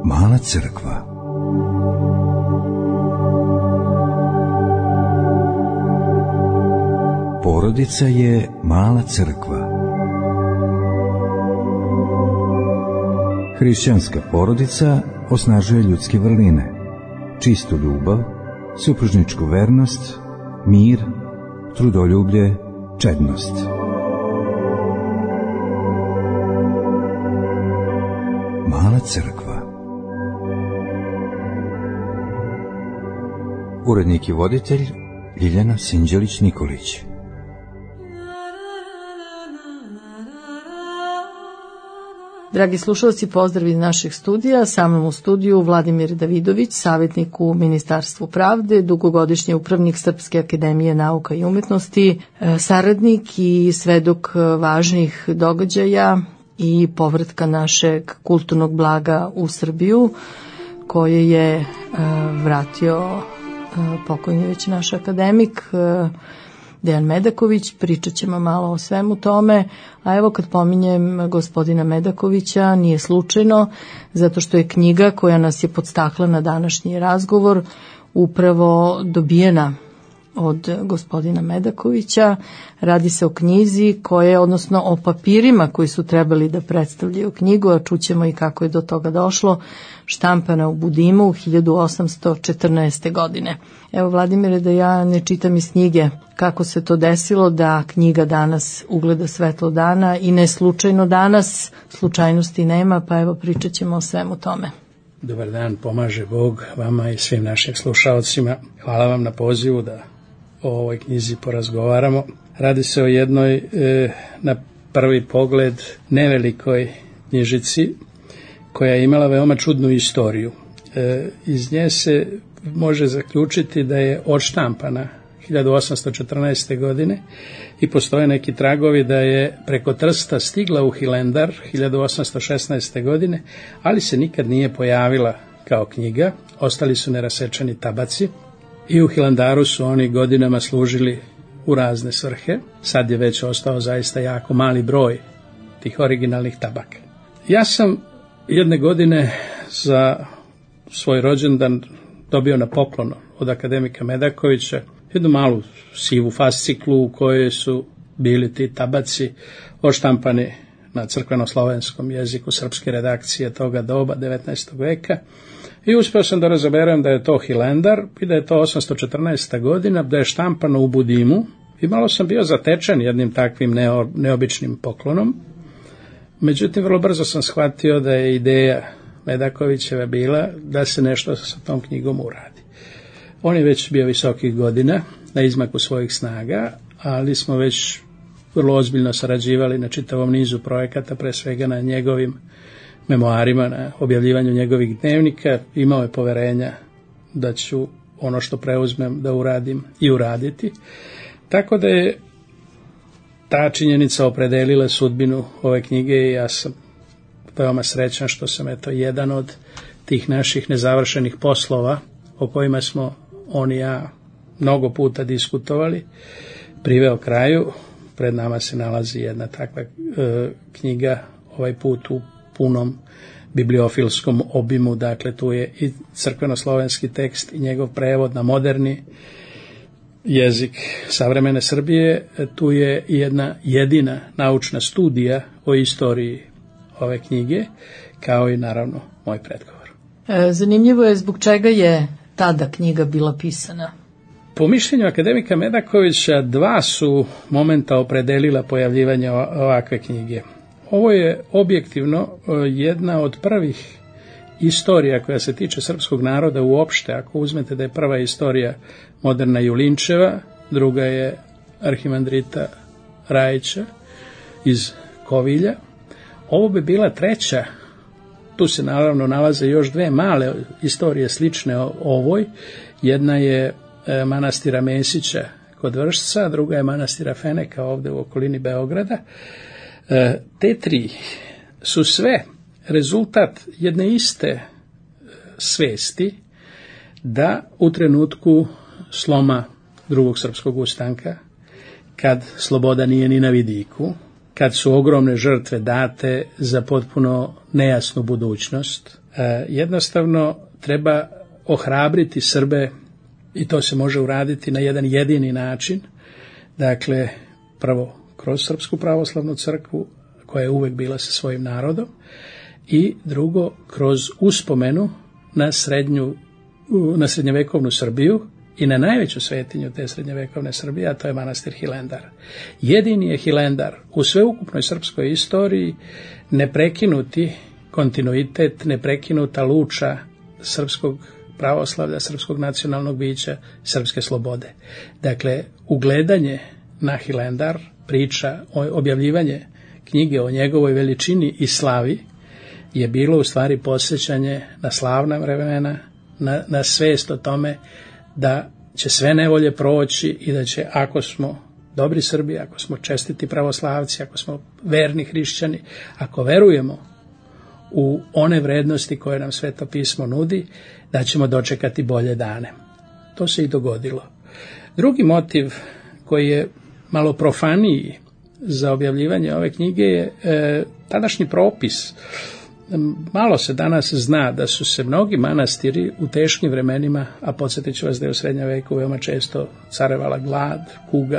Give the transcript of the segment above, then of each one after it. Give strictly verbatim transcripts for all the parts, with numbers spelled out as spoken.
Mala crkva. Porodica je mala crkva. Hrišćanska porodica osnažuje ljudske vrline, čistu ljubav, supružničku vernost, mir, trudoljublje, čednost. Mala crkva. Urednik i voditelj Ljiljana Sinđelić-Nikolić. Dragi slušalci, pozdrav iz našeg studija. Sa mnom u studiju Vladimir Davidović, savjetnik u Ministarstvu pravde, dugogodišnji upravnik Srpske akademije nauka i umetnosti, saradnik i svedok važnih događaja i povratka našeg kulturnog blaga u Srbiju, koje je vratio pokojni već naš akademik Dejan Medaković. Pričat ćemo malo o svemu tome, a evo kad pominjem gospodina Medakovića nije slučajno, zato što je knjiga koja nas je podstakla na današnji razgovor upravo dobijena od gospodina Medakovića. Radi se o knjizi koje, odnosno o papirima koji su trebali da predstavljaju knjigu, a čućemo i kako je do toga došlo, štampana u Budimu hiljadu osamsto četrnaeste. godine. Evo, Vladimire, da ja ne čitam iz knjige kako se to desilo da knjiga danas ugleda svetlo dana i ne slučajno danas, slučajnosti nema, pa evo pričat ćemo o svemu tome. Dobar dan, pomaže Bog vama i svim našim slušalcima. Hvala vam na pozivu da o ovoj knjizi porazgovaramo. Radi se o jednoj, e, na prvi pogled, nevelikoj knjižici koja je imala veoma čudnu istoriju. E, iz nje se može zaključiti da je odštampana hiljadu osamsto četrnaeste. godine i postoje neki tragovi da je preko Trsta stigla u Hilendar hiljadu osamsto šesnaeste. godine, ali se nikad nije pojavila kao knjiga. Ostali su nerasečeni tabaci i u Hilandaru su oni godinama služili u razne svrhe. Sad je već ostao zaista jako mali broj tih originalnih tabaka. Ja sam jedne godine za svoj rođendan dobio na poklon od akademika Medakovića jednu malu sivu fasciklu u kojoj su bili ti tabaci odštampani na crkveno-slovenskom jeziku srpske redakcije toga doba, devetnaestog veka. I uspio sam da razaberem da je to Hilendar i da je to osamsto četrnaesta. godina, da je štampano u Budimu. I malo sam bio zatečen jednim takvim neo, neobičnim poklonom. Međutim, vrlo brzo sam shvatio da je ideja Medakovićeva bila da se nešto sa tom knjigom uradi. On je već bio visokih godina, na izmaku svojih snaga, ali smo već vrlo ozbiljno sarađivali na čitavom nizu projekata, pre svega na njegovim memoarima, na objavljivanju njegovih dnevnika. Imao je poverenja da ću ono što preuzmem da uradim i uraditi. Tako da je ta činjenica opredelila sudbinu ove knjige i ja sam veoma srećan što sam eto jedan od tih naših nezavršenih poslova o kojima smo on i ja mnogo puta diskutovali, priveo kraju. Pred nama se nalazi jedna takva e, knjiga, ovaj put u punom bibliofilskom obimu, dakle tu je i crkveno-slovenski tekst i njegov prevod na moderni jezik savremene Srbije, tu je jedna jedina naučna studija o istoriji ove knjige, kao i naravno moj predgovor. E, zanimljivo je zbog čega je tada knjiga bila pisana. Po mišljenju akademika Medakovića, dva su momenta opredelila pojavljivanje ovakve knjige. Ovo je objektivno jedna od prvih istorija koja se tiče srpskog naroda uopšte. Ako uzmete da je prva istorija moderna Julinčeva, druga je Arhimandrita Rajića iz Kovilja, ovo bi bila treća. Tu se naravno nalaze još dve male istorije slične ovoj. Jedna je manastira Mesića kod Vršca, druga je manastira Feneka ovde u okolini Beograda. Te tri su sve rezultat jedne iste svesti da u trenutku sloma drugog srpskog ustanka, kad sloboda nije ni na vidiku, kad su ogromne žrtve date za potpuno nejasnu budućnost. Jednostavno treba ohrabriti Srbe i to se može uraditi na jedan jedini način. Dakle, prvo kroz Srpsku pravoslavnu crkvu koja je uvek bila sa svojim narodom i drugo kroz uspomenu na srednju, na srednjevekovnu Srbiju i na najveću svetinju te srednjevekovne Srbije, a to je manastir Hilandar. Jedini je Hilandar u sveukupnoj srpskoj istoriji neprekinuti kontinuitet, neprekinuta luča srpskog pravoslavlja, srpskog nacionalnog bića, srpske slobode. Dakle, ugledanje na Hilandar, priča, objavljivanje knjige o njegovoj veličini i slavi je bilo u stvari posjećanje na slavna vremena, na, na svest o tome da će sve nevolje proći i da će, ako smo dobri Srbi, ako smo čestiti pravoslavci, ako smo verni hrišćani, ako verujemo u one vrednosti koje nam Sveto pismo nudi, da ćemo dočekati bolje dane. To se i dogodilo. Drugi motiv koji je malo profaniji za objavljivanje ove knjige je e, tadašnji propis. Malo se danas zna da su se mnogi manastiri u teškim vremenima, a podsjetit ću vas da je u srednjem veku veoma često carevala glad, kuga,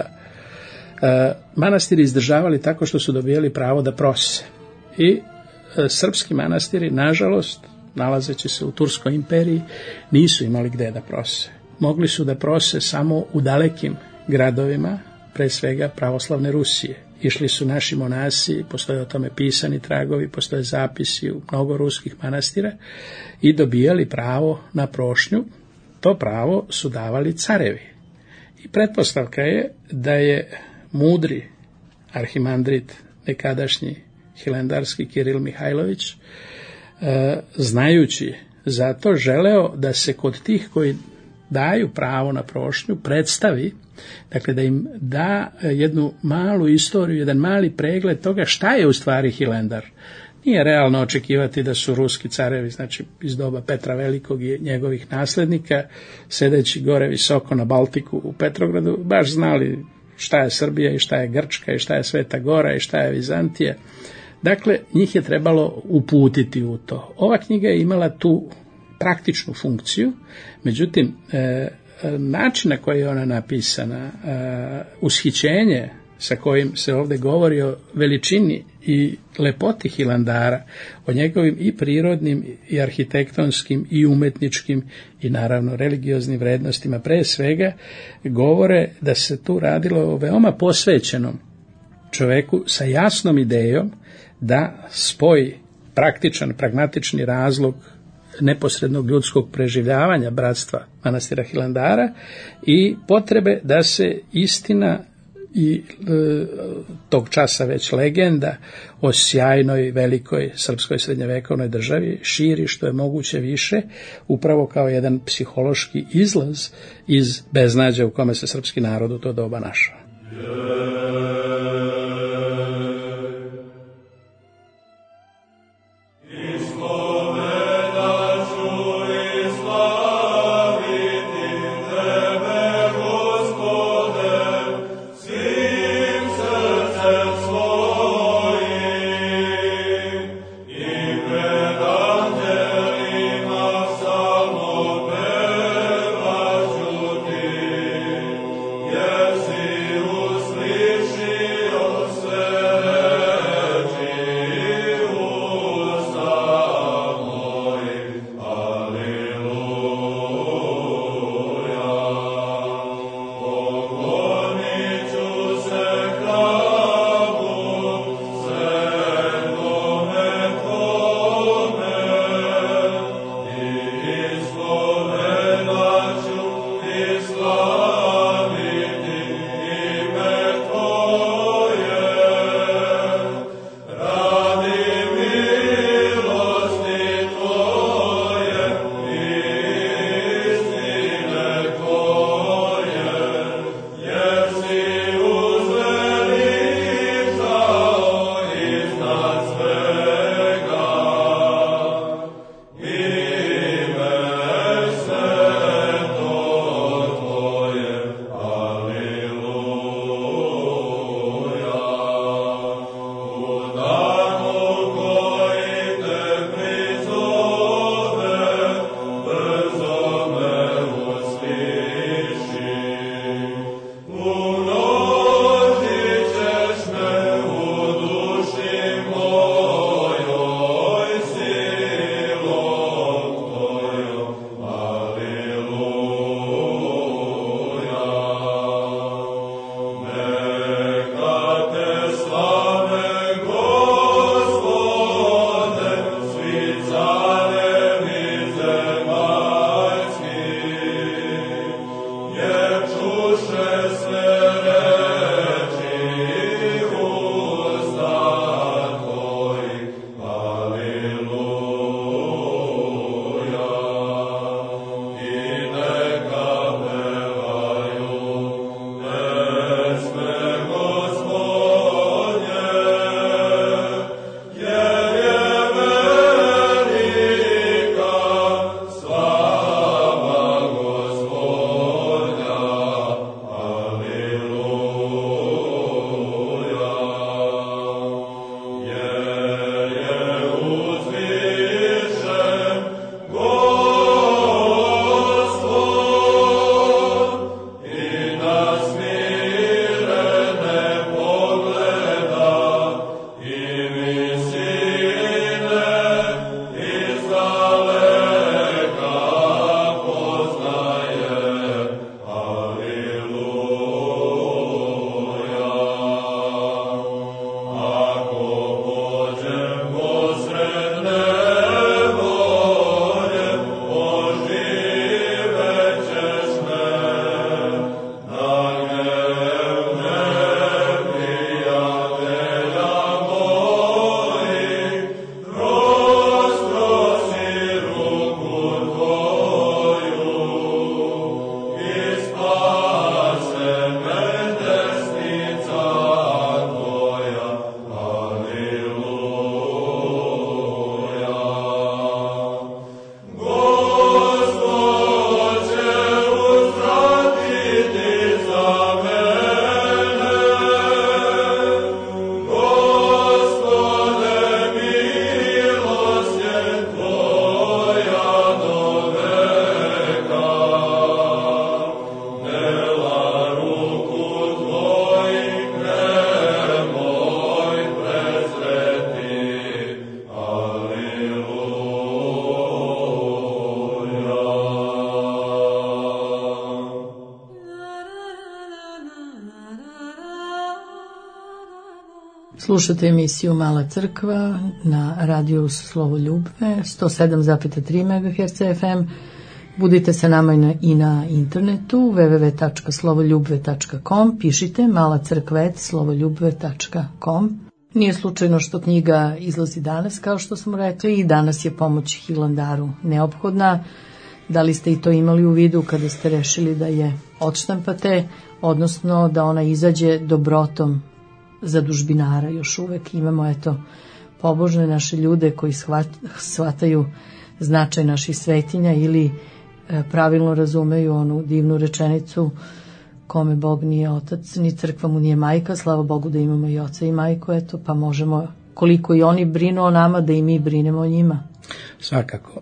e, manastiri izdržavali tako što su dobijali pravo da prose. I e, srpski manastiri, nažalost, nalazeći se u Turskoj imperiji, nisu imali gde da prose. Mogli su da prose samo u dalekim gradovima, pre svega pravoslavne Rusije. Išli su naši monasi, postoje o tome pisani tragovi, postoje zapisi u mnogo ruskih manastira i dobijali pravo na prošnju. To pravo su davali carevi. I pretpostavka je da je mudri arhimandrit, nekadašnji hilandarski Kiril Mihajlović, e, znajući za to želeo da se kod tih koji daju pravo na prošnju predstavi, dakle da im da jednu malu istoriju, jedan mali pregled toga šta je u stvari Hilandar. Nije realno očekivati da su ruski carevi, znači iz doba Petra Velikog i njegovih naslednika, sedeći gore visoko na Baltiku u Petrogradu, baš znali šta je Srbija i šta je Grčka i šta je Sveta Gora i šta je Vizantija. Dakle, njih je trebalo uputiti u to. Ova knjiga je imala tu praktičnu funkciju, međutim, e, način na koji je ona napisana, e, ushićenje sa kojim se ovdje govori o veličini i lepoti Hilandara, o njegovim i prirodnim i arhitektonskim i umetničkim i naravno religioznim vrednostima, pre svega govore da se tu radilo o veoma posvećenom čoveku sa jasnom idejom da spoji praktičan, pragmatični razlog neposrednog ljudskog preživljavanja bratstva manastira Hilandara i potrebe da se istina i e, tog časa već legenda o sjajnoj, velikoj srpskoj srednjevekovnoj državi širi što je moguće više, upravo kao jedan psihološki izlaz iz beznađa u kome se srpski narod u to doba našao. Yes, he was Slušate emisiju Mala crkva na radiju Slovoljubve sto sedam zarez tri megaherca ef em. Budite sa nama i na, i na internetu w w w tačka slovoljubve tačka com. Pišite mala crkva et slovoljubve tačka com. Nije slučajno što knjiga izlazi danas, kao što smo rekli, i danas je pomoć Hilandaru neophodna. Da li ste i to imali u vidu kada ste rešili da je odštampate, odnosno da ona izađe dobrotom zadužbinara? Još uvek imamo, eto, pobožne naše ljude koji shvat, shvataju značaj naših svetinja ili e, pravilno razumeju onu divnu rečenicu kome Bog nije otac, ni crkva mu nije majka. Slava Bogu da imamo i oca i majku, eto, pa možemo, koliko i oni brinu o nama, da i mi brinemo o njima. Svakako.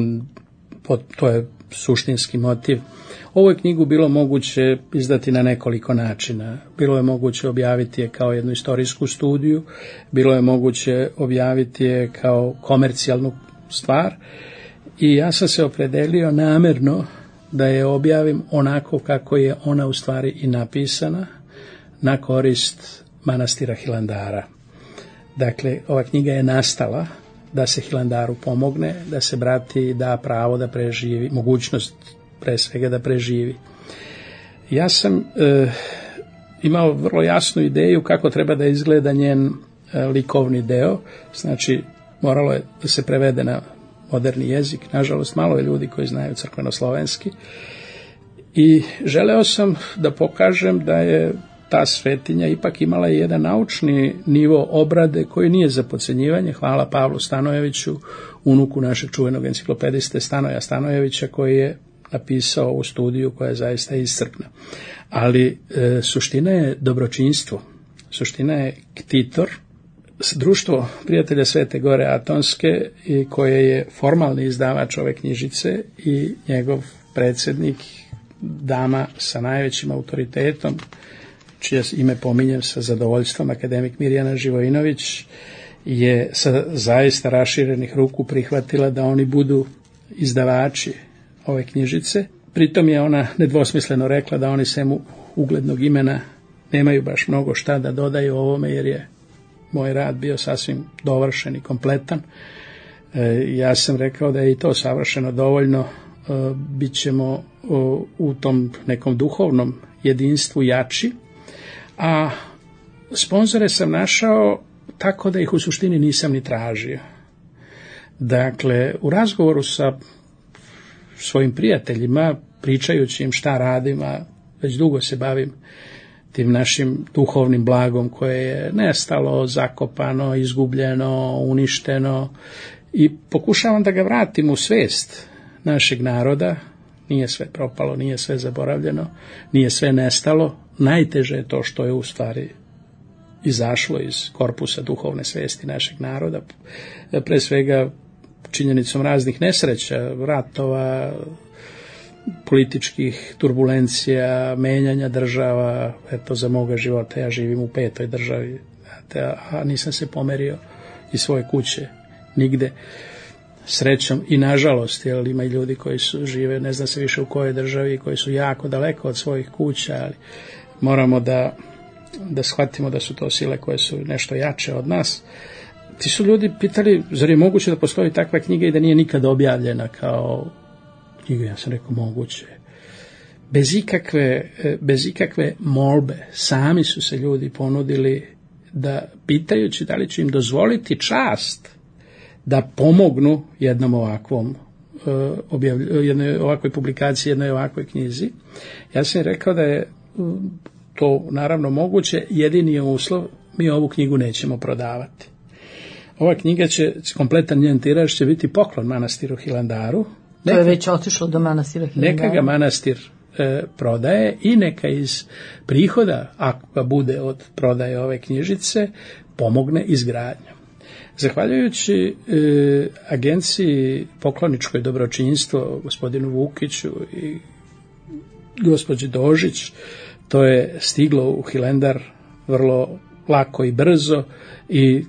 To je suštinski motiv. Ovu je knjigu bilo moguće izdati na nekoliko načina. Bilo je moguće objaviti je kao jednu istorijsku studiju, bilo je moguće objaviti je kao komercijalnu stvar i ja sam se opredelio namerno da je objavim onako kako je ona u stvari i napisana, na korist manastira Hilandara. Dakle, ova knjiga je nastala da se Hilandaru pomogne, da se brati da pravo da preživi, mogućnost pre svega da preživi. Ja sam e, imao vrlo jasnu ideju kako treba da izgleda njen e, likovni deo, znači moralo je da se prevede na moderni jezik, nažalost malo je ljudi koji znaju crkveno-slovenski, i želeo sam da pokažem da je ta svetinja ipak imala i jedan naučni nivo obrade koji nije za podcenjivanje. Hvala Pavlu Stanojeviću, unuku našeg čuvenog enciklopediste Stanoja Stanojevića, koji je napisao ovu studiju koja je zaista iscrpna. Ali e, suština je dobročinstvo, suština je ktitor, društvo prijatelja Svete Gore Atonske, i koje je formalni izdavač ove knjižice, i njegov predsjednik, dama sa najvećim autoritetom, čije ime pominjem sa zadovoljstvom, akademik Mirjana Živojinović, je sa zaista raširenih ruku prihvatila da oni budu izdavači ove knjižice. Pritom je ona nedvosmisleno rekla da oni sem uglednog imena nemaju baš mnogo šta da dodaju ovome, jer je moj rad bio sasvim dovršen i kompletan. E, ja sam rekao da je i to savršeno dovoljno. E, bit ćemo o, u tom nekom duhovnom jedinstvu jači, a sponzore sam našao tako da ih u suštini nisam ni tražio. Dakle, u razgovoru sa svojim prijateljima, pričajući im šta radim, a već dugo se bavim tim našim duhovnim blagom koje je nestalo, zakopano, izgubljeno, uništeno, i pokušavam da ga vratim u svest našeg naroda. Nije sve propalo, nije sve zaboravljeno, nije sve nestalo. Najteže je to što je u stvari izašlo iz korpusa duhovne svesti našeg naroda, pre svega činjenicom raznih nesreća, ratova, političkih turbulencija, menjanja država. Eto, za moga života ja živim u petoj državi, a nisam se pomerio iz svoje kuće nigde, srećom i nažalost, jer ima i ljudi koji su žive, ne zna se više u kojoj državi, koji su jako daleko od svojih kuća, ali moramo da, da shvatimo da su to sile koje su nešto jače od nas. Ti su ljudi pitali, zar je moguće da postoji takva knjiga i da nije nikada objavljena kao knjiga? Ja sam rekao, moguće. Bez ikakve, bez ikakve molbe, sami su se ljudi ponudili da, pitajući da li će im dozvoliti čast da pomognu jednom ovakvom objavlj, jednoj ovakvoj publikaciji, jednoj ovakvoj knjizi. Ja sam rekao da je to naravno moguće, jedini je uslov, mi ovu knjigu nećemo prodavati. Ova knjiga će, kompletan njen tiraž će biti poklon manastiru Hilandaru. Neka, to je već otišlo do manastira Hilandaru. Neka ga manastir e, prodaje i neka iz prihoda, ako ga bude od prodaje ove knjižice, pomogne izgradnjom. Zahvaljujući e, agenciji Pokloničko dobročinstvo, gospodinu Vukiću i gospođi Dožić, to je stiglo u Hilandar vrlo lako i brzo i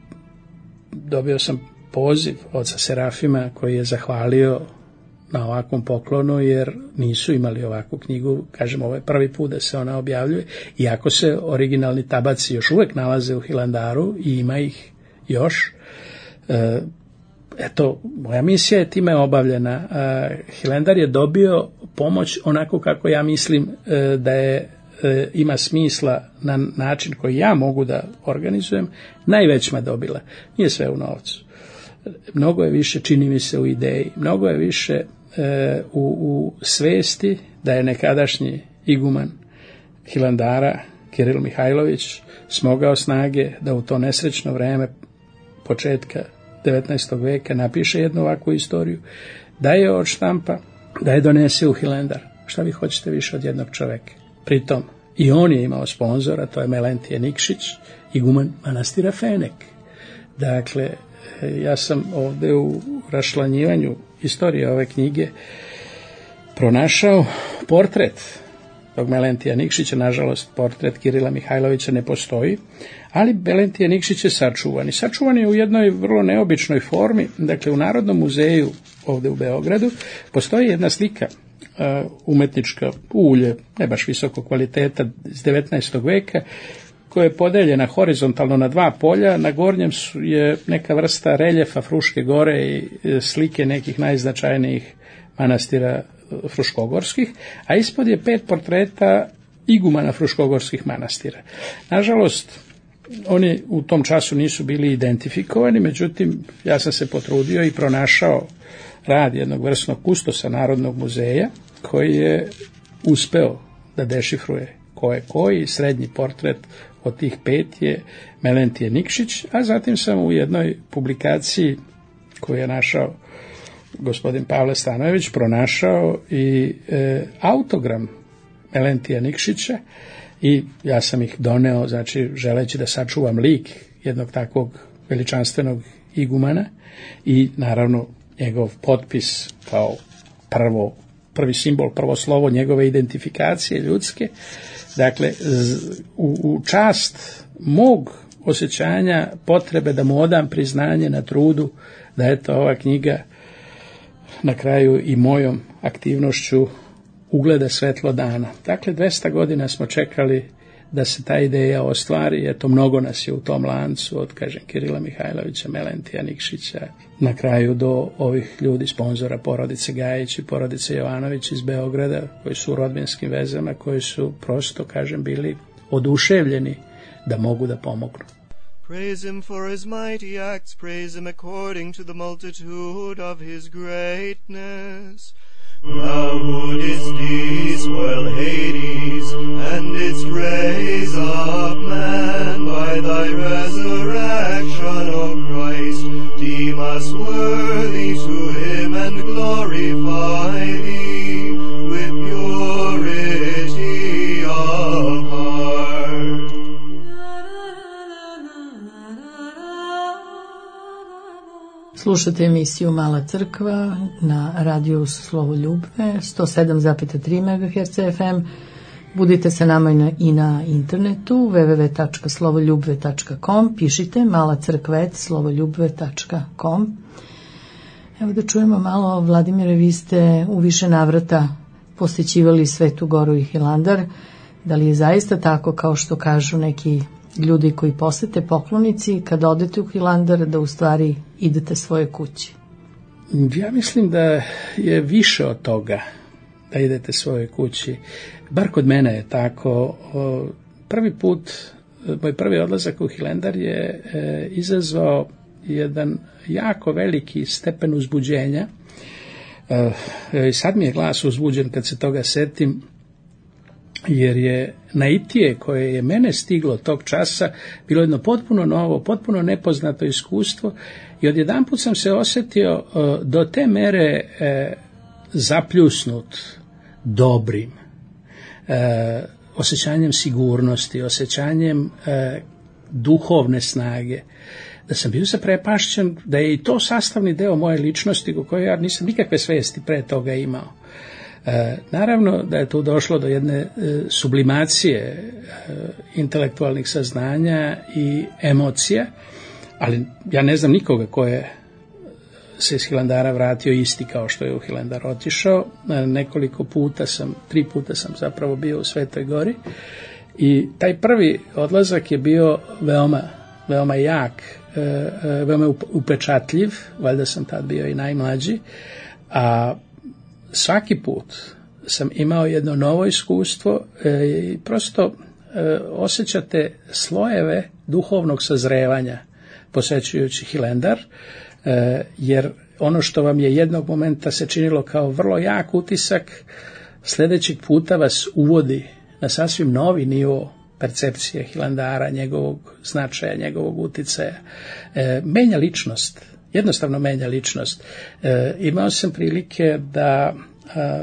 dobio sam poziv oca Serafima koji je zahvalio na ovakvom poklonu, jer nisu imali ovakvu knjigu, kažem, ovo je prvi put da se ona objavljuje, iako se originalni tabaci još uvek nalaze u Hilandaru i ima ih još. E, eto, moja misija je time obavljena. E, Hilandar je dobio pomoć onako kako ja mislim e, da je e, ima smisla na način koji ja mogu da organizujem, najvećma dobila. Nije sve u novcu. Mnogo je više, čini mi se, u ideji. Mnogo je više e, u, u svesti da je nekadašnji iguman Hilandara, Kiril Mihajlović, smogao snage da u to nesrećno vreme početka devetnaestog veka napiše jednu ovakvu istoriju, da je odštampa, da je donese u Hilandar. Šta vi hoćete više od jednog čoveka? Pritom, i on je imao sponzora, to je Melentije Nikšić, iguman manastira Fenek. Dakle, ja sam ovde u raščlanjivanju istorije ove knjige pronašao portret tog Melentija Nikšića. Nažalost, portret Kirila Mihajlovića ne postoji, ali Melentije Nikšić je sačuvan. I sačuvan je u jednoj vrlo neobičnoj formi. Dakle, u Narodnom muzeju ovde u Beogradu postoji jedna slika umetnička ulje, ne baš visokog kvaliteta, iz devetnaestog veka, koja je podeljena horizontalno na dva polja. Na gornjem je neka vrsta reljefa Fruške gore i slike nekih najznačajnijih manastira fruškogorskih, a ispod je pet portreta igumana fruškogorskih manastira. Nažalost, oni u tom času nisu bili identifikovani, međutim, ja sam se potrudio i pronašao rad jednog vrsnog kustosa Narodnog muzeja, koji je uspeo da dešifruje ko je koji. Srednji portret od tih pet je Melentije Nikšić, a zatim sam u jednoj publikaciji koju je našao gospodin Pavle Stanojević pronašao i e, autogram Melentija Nikšića i ja sam ih doneo, znači želeći da sačuvam lik jednog takvog veličanstvenog igumana i naravno njegov potpis kao prvo, prvi simbol, prvo slovo njegove identifikacije ljudske. Dakle, u, u čast mog osjećanja potrebe da mu odam priznanje na trudu, da je to ova knjiga na kraju i mojom aktivnošću ugleda svetlo dana. Dakle, dvesta godina smo čekali da se ta ideja ostvari, eto, mnogo nas je u tom lancu, od, kažem, Kirila Mihajlovića, Melentija Nikšića, na kraju do ovih ljudi, sponzora, porodice Gajić i porodice Jovanović iz Beograda, koji su u rodbinskim vezama, koji su prosto, kažem, bili oduševljeni da mogu da pomognu. Praise him for his mighty acts, praise him according to the multitude of his greatness. Thou who didst despoil Hades, and didst raise up man by thy resurrection, O Christ, deem us worthy to him and glorify thee with purity of heart. Slušate emisiju Mala crkva na radiju Slovo Ljubve, sto sedam zarez tri megaherca F M. Budite sa nama i na internetu w w w tačka slovoljubve tačka com, pišite mala crkvet slovoljubve tačka com. Evo da čujemo malo, Vladimire, vi ste u više navrata posećivali Svetu Goru i Hilandar. Da li je zaista tako kao što kažu neki ljudi koji posete, poklonici, kad odete u Hilandar da u stvari idete svoje kući? Ja mislim da je više od toga da idete svoje kući. Bar kod mene je tako. Prvi put, moj prvi odlazak u Hilandar je izazvao jedan jako veliki stepen uzbuđenja. I sad mi je glas uzbuđen kad se toga setim, jer je naitije koje je mene stiglo tog časa bilo jedno potpuno novo, potpuno nepoznato iskustvo i odjedanput sam se osjetio do te mere zapljusnut dobrim, osjećanjem sigurnosti, osjećanjem duhovne snage, da sam bio zaprepašćen da je i to sastavni deo moje ličnosti u kojoj ja nisam nikakve svesti pre toga imao. E, naravno da je tu došlo do jedne e, sublimacije e, intelektualnih saznanja i emocija, ali ja ne znam nikoga ko je se iz Hilandara vratio isti kao što je u Hilandar otišao. E, nekoliko puta sam, tri puta sam zapravo bio u Svetoj Gori i taj prvi odlazak je bio veoma, veoma jak, e, e, veoma upečatljiv, valjda sam tad bio i najmlađi, a svaki put sam imao jedno novo iskustvo e, i prosto e, osjećate slojeve duhovnog sazrevanja posećujući Hilandar, e, jer ono što vam je jednog momenta se činilo kao vrlo jak utisak, sljedećeg puta vas uvodi na sasvim novi nivo percepcije Hilandara, njegovog značaja, njegovog uticaja. E, menja ličnost. Jednostavno menja ličnost. E, imao sam prilike da a,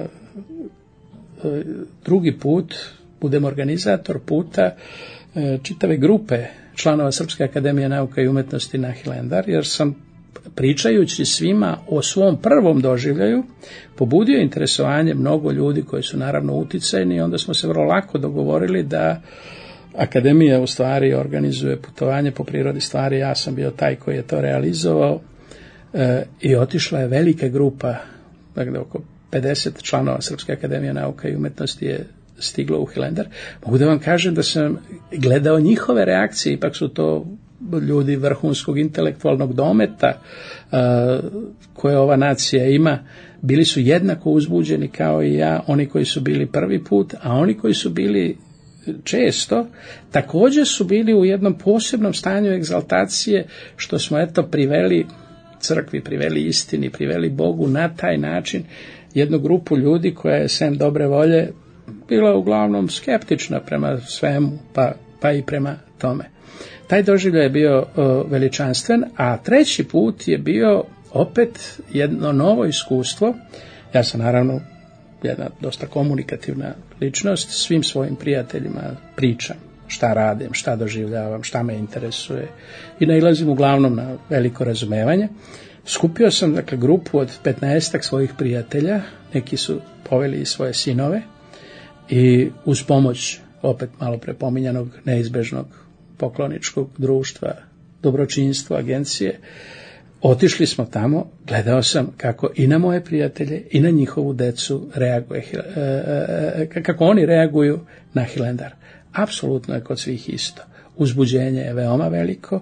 a, drugi put budem organizator puta e, čitave grupe članova Srpske akademije nauka i umetnosti na Hilandar, jer sam pričajući svima o svom prvom doživljaju pobudio interesovanje mnogo ljudi koji su naravno uticajni i onda smo se vrlo lako dogovorili da Akademija u stvari organizuje putovanje po prirodi stvari. Ja sam bio taj koji je to realizovao. E, i otišla je velika grupa, dakle oko pedeset članova Srpske akademije nauka i umetnosti je stiglo u Hilandar. Mogu da vam kažem da sam gledao njihove reakcije, ipak su to ljudi vrhunskog intelektualnog dometa e, koje ova nacija ima, bili su jednako uzbuđeni kao i ja, oni koji su bili prvi put, a oni koji su bili često, također su bili u jednom posebnom stanju egzaltacije, što smo eto priveli crkvi, priveli istini, priveli Bogu na taj način jednu grupu ljudi koja je sem dobre volje bila uglavnom skeptična prema svemu, pa, pa i prema tome. Taj doživljaj je bio uh, veličanstven, a treći put je bio opet jedno novo iskustvo. Ja sam naravno jedna dosta komunikativna ličnost, svim svojim prijateljima pričam šta radim, šta doživljavam, šta me interesuje i nailazim uglavnom na veliko razumevanje. Skupio sam dakle grupu od petnaestak svojih prijatelja, neki su poveli i svoje sinove i uz pomoć opet malo prepominjanog neizbežnog pokloničkog društva, dobročinstva, agencije, otišli smo tamo, gledao sam kako i na moje prijatelje i na njihovu decu reaguje, kako oni reaguju na Hilandar. Apsolutno je kod svih isto. Uzbuđenje je veoma veliko,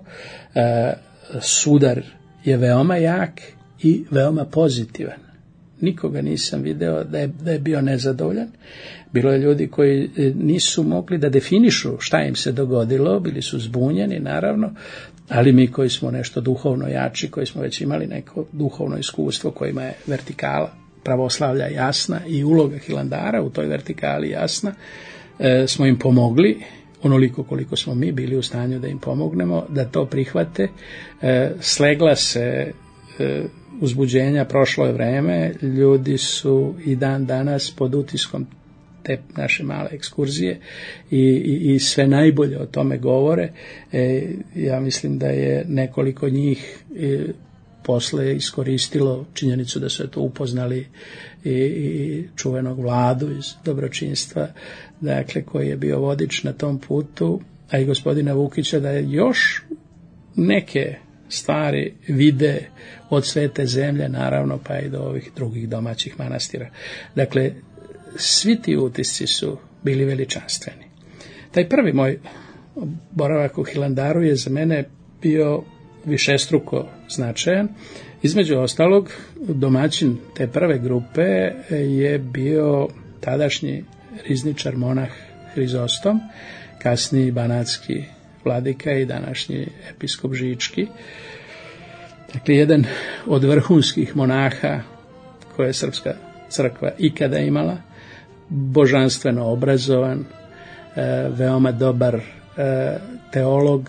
sudar je veoma jak i veoma pozitivan. Nikoga nisam video da je, da je bio nezadovoljan. Bilo je ljudi koji nisu mogli da definišu šta im se dogodilo, bili su zbunjeni naravno, ali mi koji smo nešto duhovno jači, koji smo već imali neko duhovno iskustvo, kojima je vertikala pravoslavlja jasna i uloga Hilandara u toj vertikali jasna, e, smo im pomogli, onoliko koliko smo mi bili u stanju da im pomognemo, da to prihvate. E, slegla se e, uzbuđenja, prošlo je vreme, ljudi su i dan danas pod utiskom te naše male ekskurzije i, i, i sve najbolje o tome govore. E, ja mislim da je nekoliko njih e, posle iskoristilo činjenicu da su to upoznali i, i čuvenog Vladu iz dobročinstva, dakle, koji je bio vodič na tom putu, a i gospodina Vukića, da je još neke stvari vide od Svete zemlje, naravno, pa i do ovih drugih domaćih manastira. Dakle, svi ti utisci su bili veličanstveni. Taj prvi moj boravak u Hilandaru je za mene bio višestruko značajan. Između ostalog, domaćin te prve grupe je bio tadašnji rizničar monah Hrizostom, kasniji banatski vladika i današnji episkop Žički. Dakle, jedan od vrhunskih monaha koje je Srpska crkva ikada imala, božanstveno obrazovan, veoma dobar teolog,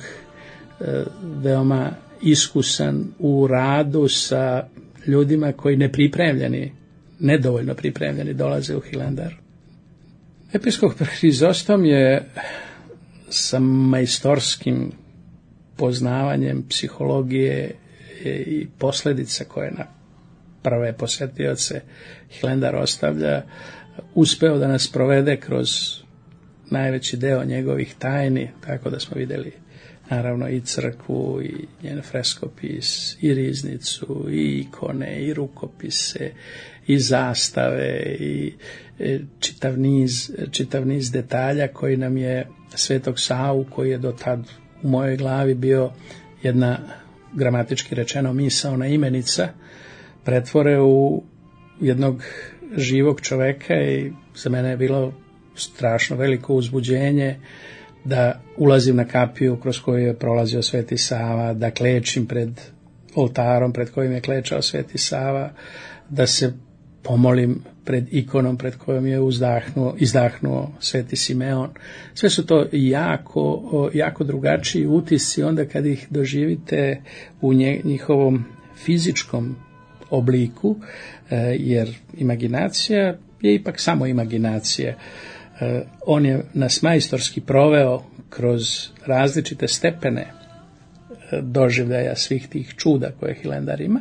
veoma iskusan u radu sa ljudima koji nepripremljeni, nedovoljno pripremljeni dolaze u Hilandar. Episkop Hrizostom je sa majstorskim poznavanjem psihologije i posljedica koje na prve posetioce Hilandar ostavlja, uspeo da nas provede kroz najveći deo njegovih tajni, tako da smo vidjeli naravno i crkvu, i njen freskopis, i riznicu, i ikone, i rukopise, i zastave, i čitav niz, čitav niz detalja koji nam je Svetog Savu, koji je do tad u mojoj glavi bio jedna, gramatički rečeno, misaona imenica, pretvore u jednog živog čoveka, i za mene je bilo strašno veliko uzbuđenje da ulazim na kapiju kroz koju je prolazio Sveti Sava, da klečim pred oltarom pred kojim je klečao Sveti Sava, da se pomolim pred ikonom pred kojom je uzdahnuo, izdahnuo Sveti Simeon. Sve su to jako, jako drugačiji utisci onda kad ih doživite u njihovom fizičkom obliku, jer imaginacija je ipak samo imaginacija. On je nas majstorski proveo kroz različite stepene doživljaja svih tih čuda koje Hilandar ima,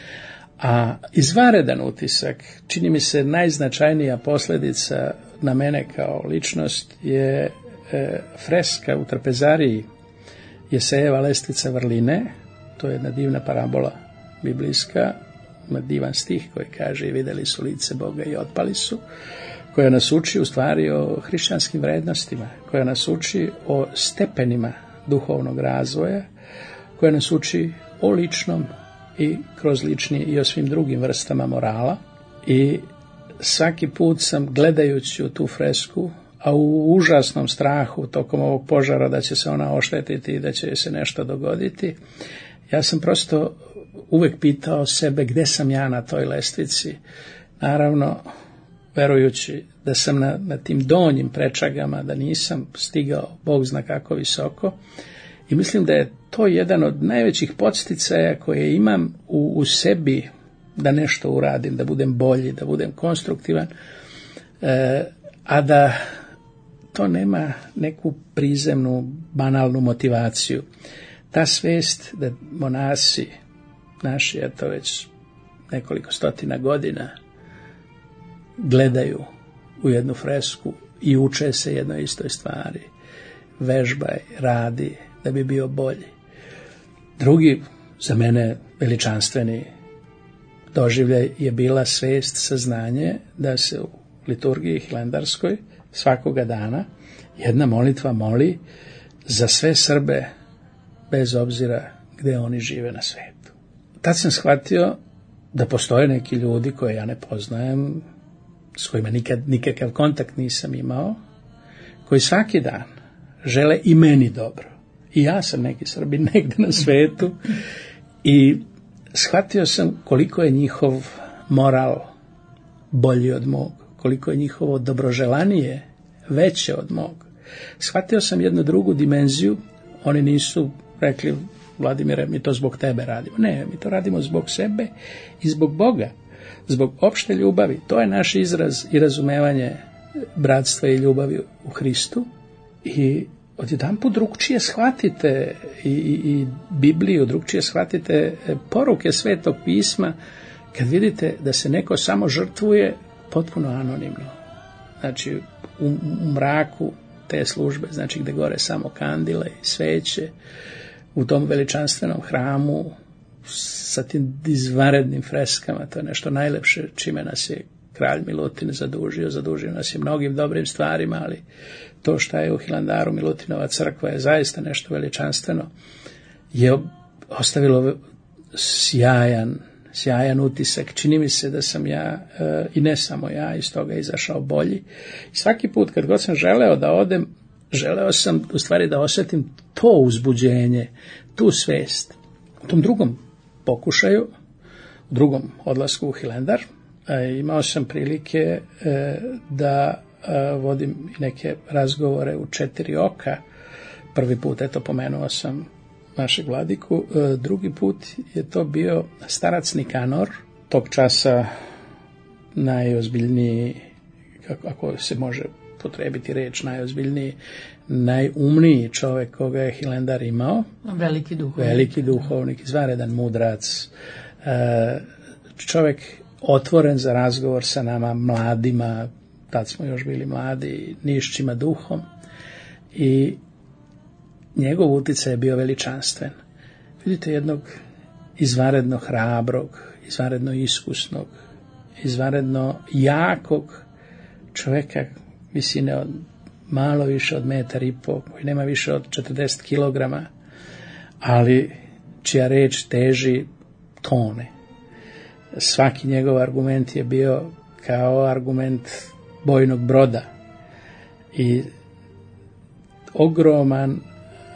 a izvanredan utisak, čini mi se najznačajnija posljedica na mene kao ličnost, je freska u trpezariji Jesejeva Lestvica vrline. To je jedna divna parabola biblijska, divan stih koji kaže: i vidjeli su lice Boga i otpali su, koja nas uči u stvari o hrišćanskim vrednostima, koja nas uči o stepenima duhovnog razvoja, koja nas uči o ličnom i kroz lični i o svim drugim vrstama morala. I svaki put sam, gledajući u tu fresku, a u užasnom strahu tokom ovog požara da će se ona oštetiti i da će se nešto dogoditi, ja sam prosto uvek pitao sebe gde sam ja na toj lestvici. Naravno, verujući da sam na, na tim donjim prečagama, da nisam stigao Bog zna kako visoko, i mislim da je to jedan od najvećih podsticaja koje imam u, u sebi da nešto uradim, da budem bolji, da budem konstruktivan, e, a da to nema neku prizemnu, banalnu motivaciju. Ta svest da monasi naši, eto već nekoliko stotina godina, gledaju u jednu fresku i uče se jednoj istoj stvari, vežbaj, radi da bi bio bolji. Drugi, za mene veličanstveni doživljaj je bila svest, saznanje da se u liturgiji hilandarskoj svakoga dana jedna molitva moli za sve Srbe bez obzira gde oni žive na svetu. Tad sam shvatio da postoje neki ljudi koje ja ne poznajem, s kojima nikad nikakav kontakt nisam imao, koji svaki dan žele i meni dobro. I ja sam neki Srbin negde na svetu i shvatio sam koliko je njihov moral bolji od mog, koliko je njihovo dobroželanije veće od mog. Shvatio sam jednu drugu dimenziju. Oni nisu rekli: Vladimire, mi to zbog tebe radimo. Ne, mi to radimo zbog sebe i zbog Boga, zbog opšte ljubavi. To je naš izraz i razumevanje bratstva i ljubavi u Hristu. I odjedanput drugčije shvatite i, i, i Bibliju, drugčije shvatite poruke Svetog pisma, kad vidite da se neko samo žrtvuje potpuno anonimno. Znači, u, u mraku te službe, znači gde gore samo kandile i sveće, u tom veličanstvenom hramu sa tim izvanrednim freskama, to je nešto najlepše čime nas je kralj Milutin zadužio, zadužio nas je mnogim dobrim stvarima, ali to što je u Hilandaru Milutinova crkva je zaista nešto veličanstveno, je ostavilo sjajan, sjajan utisak. Čini mi se da sam ja, e, i ne samo ja, iz toga izašao bolji. I svaki put kad god sam želeo da odem, želeo sam u stvari da osjetim to uzbuđenje, tu svest. U tom drugom pokušaju, u drugom odlasku u Hilandar, e, imao sam prilike e, da e, vodim i neke razgovore u četiri oka. Prvi put, eto, pomenuo sam našeg vladiku, e, drugi put je to bio starac Nikanor, tog časa najozbiljniji, kako, ako se može potrebiti reč, najozbiljniji, najumniji čovjek koga je Hilandar imao. Veliki duhovnik. Veliki duhovnik, izvanredan mudrac, čovjek otvoren za razgovor sa nama mladima, tad smo još bili mladi, nišćima duhom, i njegov utjecaj je bio veličanstven. Vidite jednog izvanredno hrabrog, izvanredno iskusnog, izvanredno jakog čovjeka visine od malo više od metar i pol, koji nema više od četrdeset kilograma, ali čija reč teži tone. Svaki njegov argument je bio kao argument bojnog broda i ogroman uh,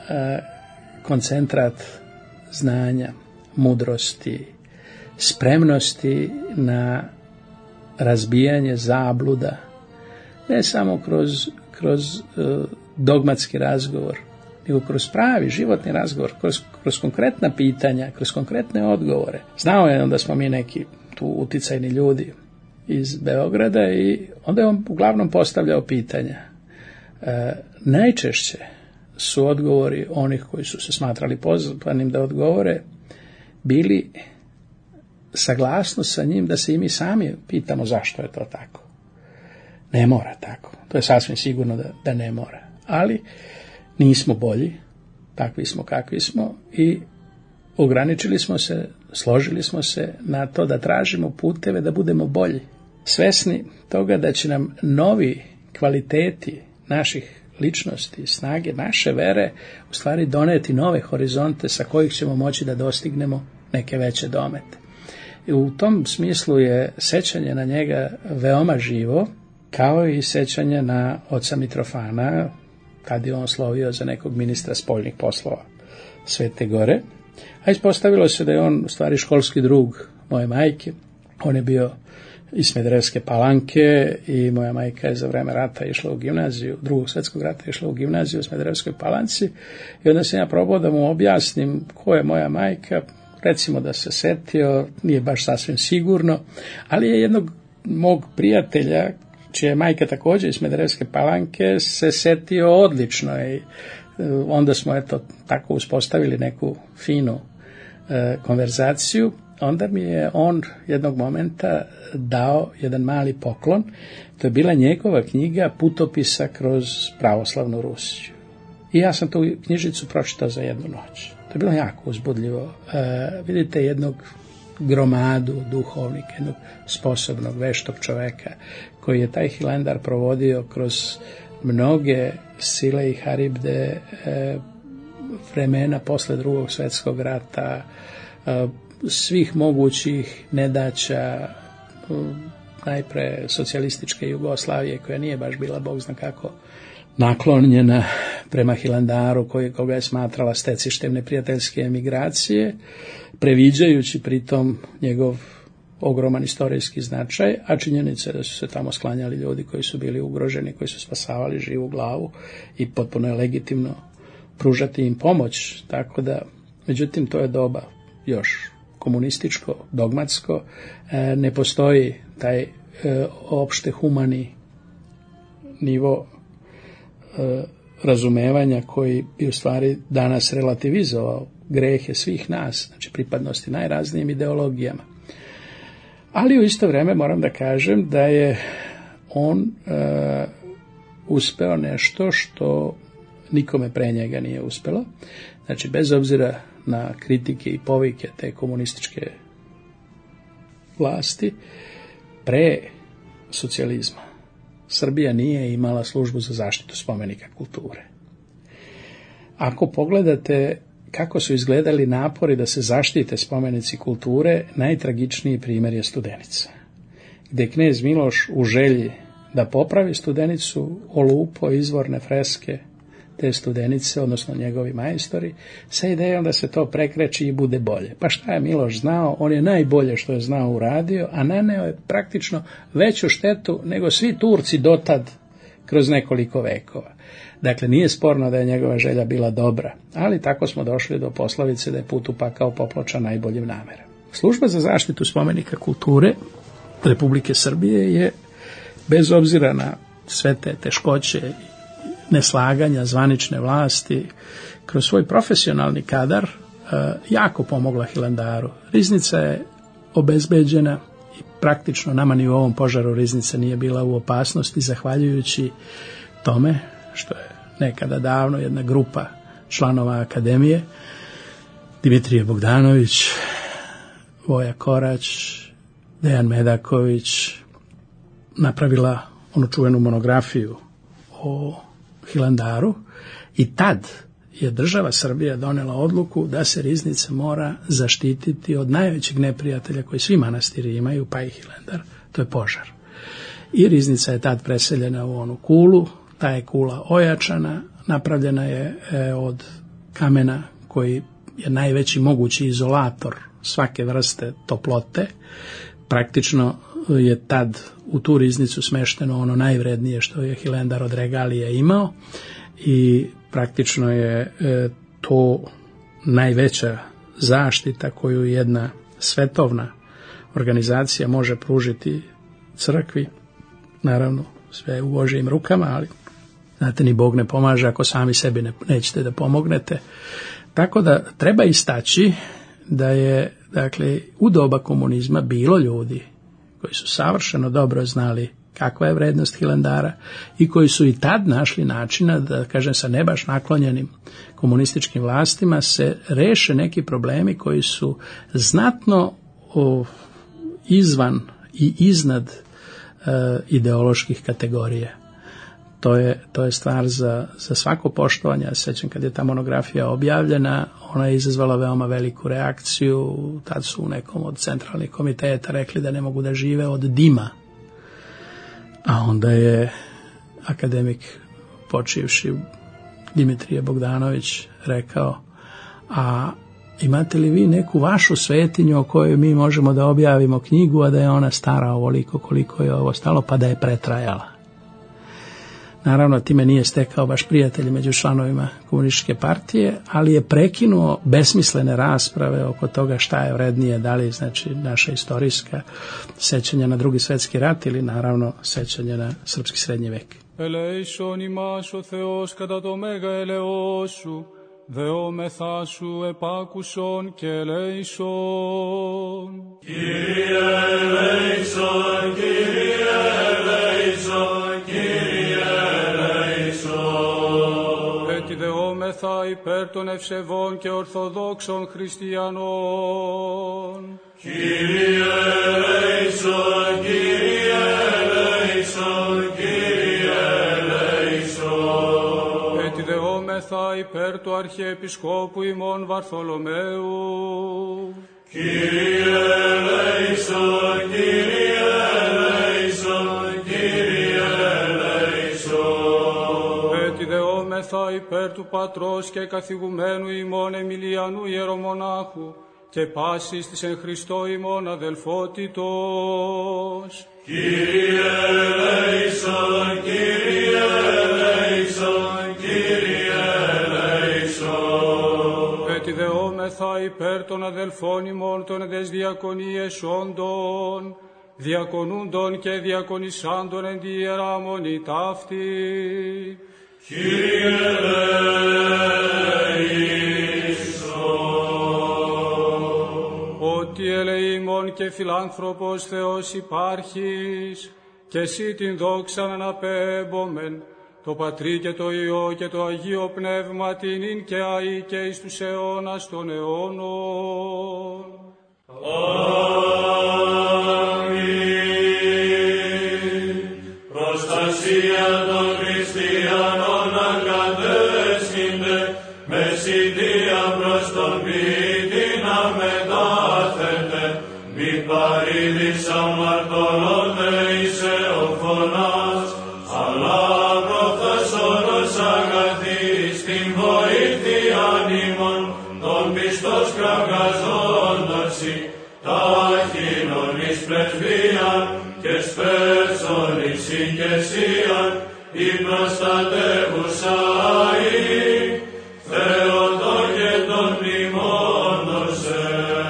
koncentrat znanja, mudrosti, spremnosti na razbijanje zabluda, ne samo kroz, kroz uh, dogmatski razgovor, nego kroz pravi životni razgovor, kroz, kroz konkretna pitanja, kroz konkretne odgovore. Znao je da smo mi neki tu uticajni ljudi iz Beograda i onda je on uglavnom postavljao pitanja. E, najčešće su odgovori onih koji su se smatrali pozvanim da odgovore bili saglasnost sa njim da se i mi sami pitamo zašto je to tako. Ne mora tako. To je sasvim sigurno da, da ne mora. Ali nismo bolji, takvi smo kakvi smo i ograničili smo se, složili smo se na to da tražimo puteve da budemo bolji. Svesni toga da će nam novi kvaliteti naših ličnosti, snage, naše vere u stvari doneti nove horizonte sa kojih ćemo moći da dostignemo neke veće domete. I u tom smislu je sećanje na njega veoma živo, kao i sećanje na oca Mitrofana, kad je on slovio za nekog ministra spoljnih poslova Svete Gore. A ispostavilo se da je on u stvari školski drug moje majke. On je bio iz Smederevske Palanke i moja majka je za vreme rata išla u gimnaziju, drugog svjetskog rata išla u gimnaziju u Smederevskoj Palanci i onda sam ja probao da mu objasnim ko je moja majka, recimo da se setio, nije baš sasvim sigurno, ali je jednog mog prijatelja, čija je majka također iz Smederevske Palanke, se setio odlično i onda smo eto tako uspostavili neku finu e, konverzaciju. Onda mi je on jednog momenta dao jedan mali poklon. To je bila njegova knjiga Putopisa kroz pravoslavnu Rusiju. I ja sam tu knjižicu pročitao za jednu noć. To je bilo jako uzbudljivo. E, vidite jednog gromadu duhovnika, jednog sposobnog, veštog čoveka koji je taj Hilandar provodio kroz mnoge sile i haribde e, vremena posle drugog svjetskog rata, e, svih mogućih nedaća, najpre socijalističke Jugoslavije, koja nije baš bila bog zna kako naklonjena prema Hilandaru, koji, koga je smatrala stecištem neprijateljske emigracije, previđajući pritom njegov ogroman istorijski značaj, a činjenica je da su se tamo sklanjali ljudi koji su bili ugroženi, koji su spasavali živu glavu i potpuno je legitimno pružati im pomoć, tako da, međutim, to je doba još komunističko, dogmatsko, ne postoji taj opšte humani nivo razumevanja koji bi u stvari danas relativizovao grehe svih nas, znači pripadnosti najraznijim ideologijama. Ali u isto vrijeme moram da kažem da je on e, uspeo nešto što nikome pre njega nije uspelo. Znači, bez obzira na kritike i povike te komunističke vlasti, pre socijalizma Srbija nije imala službu za zaštitu spomenika kulture. Ako pogledate kako su izgledali napori da se zaštite spomenici kulture, najtragičniji primjer je Studenica, gde je knez Miloš u želji da popravi Studenicu olupo izvorne freske te Studenice, odnosno njegovi majstori, sa idejom da se to prekreči i bude bolje. Pa šta je Miloš znao? On je najbolje što je znao uradio, a naneo je praktično veću štetu nego svi Turci dotad kroz nekoliko vekova. Dakle, nije sporno da je njegova želja bila dobra, ali tako smo došli do poslovice da je put u pakao popločan najboljim namerama. Služba za zaštitu spomenika kulture Republike Srbije je, bez obzira na sve te teškoće i neslaganja zvanične vlasti, kroz svoj profesionalni kadar jako pomogla Hilandaru. Riznica je obezbeđena i praktično nama ni u ovom požaru riznica nije bila u opasnosti, zahvaljujući tome što je nekada davno jedna grupa članova akademije, Dimitrije Bogdanović, Voja Korać, Dejan Medaković, napravila onu čuvenu monografiju o Hilandaru i tad je država Srbija donela odluku da se riznica mora zaštititi od najvećeg neprijatelja koji svi manastiri imaju, pa i Hilandar, to je požar. I riznica je tad preseljena u onu kulu, ta je kula ojačana, napravljena je od kamena koji je najveći mogući izolator svake vrste toplote. Praktično je tad u tu riznicu smešteno ono najvrednije što je Hilandar od regalija imao i praktično je to najveća zaštita koju jedna svetovna organizacija može pružiti crkvi. Naravno, sve u Božijim rukama, ali znate, ni Bog ne pomaže ako sami sebi ne, nećete da pomognete. Tako da treba istaći da je, dakle, u doba komunizma bilo ljudi koji su savršeno dobro znali kakva je vrednost Hilandara i koji su i tad našli načina da, kažem, sa ne baš naklonjenim komunističkim vlastima se reše neki problemi koji su znatno o, izvan i iznad e, ideoloških kategorija. To je, to je stvar za, za svako poštovanje. Ja se sjećam kad je ta monografija objavljena, ona je izazvala veoma veliku reakciju. Tad su u nekom od centralnih komiteta rekli da ne mogu da žive od dima. A onda je akademik počivši Dimitrije Bogdanović rekao: a imate li vi neku vašu svetinju o kojoj mi možemo da objavimo knjigu, a da je ona stara ovoliko koliko je ovo stalo, pa da je pretrajala? Naravno, time nije stekao baš prijatelji među članovima komunističke partije, ali je prekinuo besmislene rasprave oko toga šta je vrednije, da li, znači, naša istorijska sećanja na Drugi svjetski rat ili naravno sećanje na srpski srednji vek. Ελέησον ημάς ο Θεός κατά το μέγα ελεός σου, δεόμεθά σου επάκουσον και ελέησον. Κύριε ελέησον, Κύριε ελέησον, Κύριε ελέησον. Έτσι δεόμεθα υπέρ των ευσεβών και ορθοδόξων χριστιανών. Κύριε ελέησον, Κύριε ελέησον, Κύριε ελέησον. Έτσι δεόμεθα υπέρ του Αρχιεπισκόπου ημών Βαρθολομαίου. Κύριε ελέησον, Κύριε ελέησον, Κύριε ελέησον. Έτσι δεόμεθα υπέρ του Πατρός και καθηγουμένου ημών Εμιλιανού Ιερομονάχου και πάσης της εν Χριστώ ημών αδελφότητος. Κύριε ελέησον, Κύριε ελέησον, Κύριε ελέησον. Έτσι δεόμεθα υπέρ των αδελφών ημών των εδες διακονίες όντων, διακονούντων και διακονισάντων εν τη Ιερά Μονή ταύτη. Ότι ελεήμων και φιλάνθρωπος Θεός υπάρχεις, και εσύ την δόξα αναπέμπομεν, το Πατρί και το Υιό και το Αγίο Πνεύμα την ειν και αεί και εις τους αιώνας των αιώνων. Αμήν. Προστασία των χριστιανών αγκατέσχυνται, με συντία προς τον ποιητή να μετάθετε, μη παρήδης αμαρτωλότε εις εοφωνάς, αλλά προφθασόρος αγαθής την βοήθειαν ημών, τον πιστός κραυγαζόντος η, ταχύνων εις πρεσβείαν και σπέρσον εις ηγεσίαν, η προστατεύουσα η, Θεότο και τον μνημόνωσε.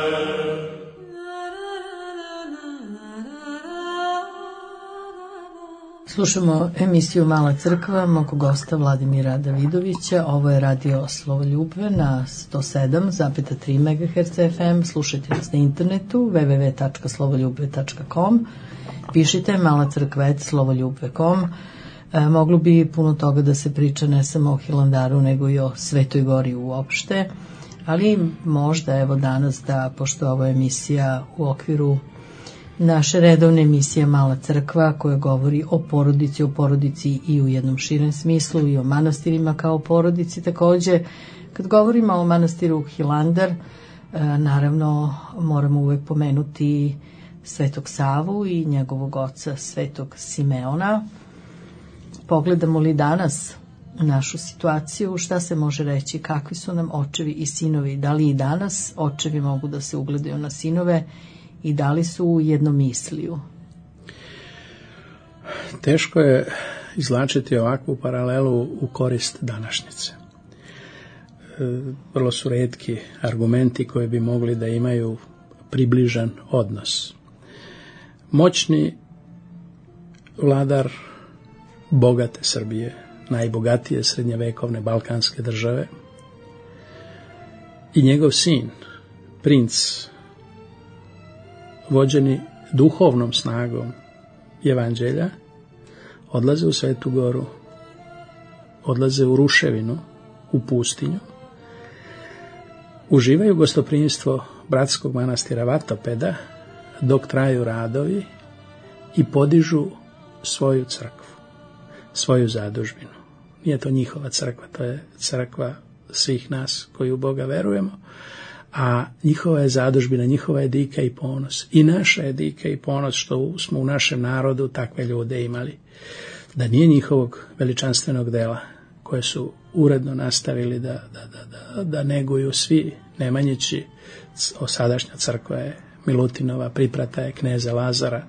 Slušamo emisiju Mala crkva, mog gosta Vladimira Davidovića. Ovo je radio Slovoljubve na sto sedam zarez tri megaherca ef em. Slušajte nas na internetu w w w tačka slovoljubve tačka com. Pišite malacrkva at slovoljubve tačka com. E, moglo bi puno toga da se priča ne samo o Hilandaru, nego i o Svetoj Gori uopšte. Ali možda evo danas da, pošto ovo je emisija u okviru naše redovne emisije Mala crkva koja govori o porodici, o porodici i u jednom širem smislu i o manastirima kao porodici takođe. Kad govorimo o manastiru Hilandar, naravno moramo uvek pomenuti Svetog Savu i njegovog oca Svetog Simeona. Pogledamo li danas našu situaciju, šta se može reći, kakvi su nam očevi i sinovi, da li i danas očevi mogu da se ugledaju na sinove i da li su u jednomisliju? Teško je izvlačiti ovakvu paralelu u korist današnjice. Vrlo su retki argumenti koji bi mogli da imaju približan odnos. Moćni vladar bogate Srbije, najbogatije srednjevekovne balkanske države, i njegov sin, princ, vođeni duhovnom snagom evanđelja, odlaze u Svetu Goru, odlaze u ruševinu, u pustinju, uživaju gostoprimstvo bratskog manastira Vatopeda dok traju radovi i podižu svoju crkvu, svoju zadužbinu. Nije to njihova crkva, to je crkva svih nas koji u Boga verujemo, a njihova je zadužbina, njihova je dika i ponos. I naša je dika i ponos što smo u našem narodu takve ljude imali. Da nije njihovog veličanstvenog dela koje su uredno nastavili da, da, da, da, da neguju svi Nemanjići, sadašnja crkva je Milutinova, priprata je kneza Lazara,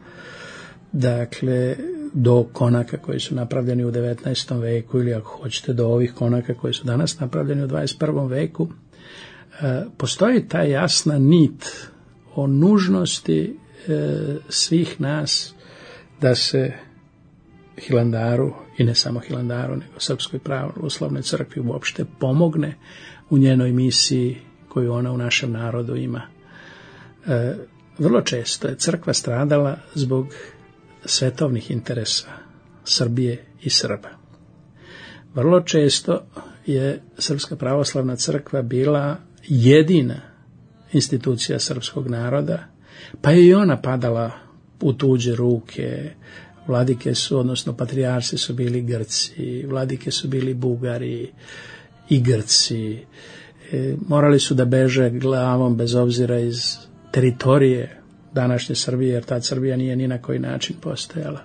dakle do konaka koji su napravljeni u devetnaestom veku ili ako hoćete do ovih konaka koji su danas napravljeni u dvadeset prvom veku, e, postoji ta jasna nit o nužnosti e, svih nas da se Hilandaru, i ne samo Hilandaru, nego Srpskoj pravoslavnoj crkvi uopšte pomogne u njenoj misiji koju ona u našem narodu ima. E, vrlo često je crkva stradala zbog svetovnih interesa Srbije i Srba. Vrlo često je Srpska pravoslavna crkva bila jedina institucija srpskog naroda, pa je i ona padala u tuđe ruke. Vladike su, odnosno patrijarsi su bili Grci, vladike su bili Bugari i Grci. E, morali su da beže glavom bez obzira iz teritorije današnje Srbije, jer ta Srbija nije ni na koji način postojala.